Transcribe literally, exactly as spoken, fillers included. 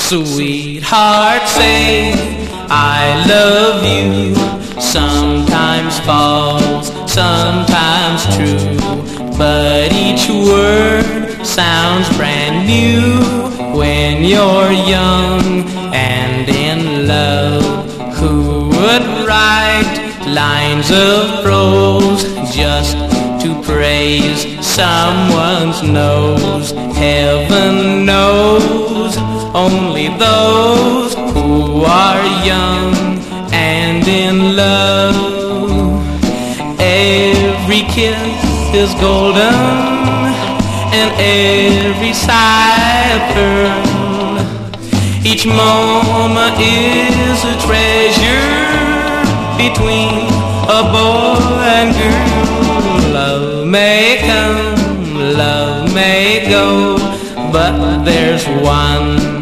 Sweetheart, say I love you. Sometimes false, sometimes true, but each word sounds brand new when you're young and in love. Who would write lines of prose just to praise someone's nose? Heaven knows, only those who are young and in love. Every kiss is golden and every sigh a pearl. Each moment is a treasure between a boy and girl. Love may come, love may go, but there's one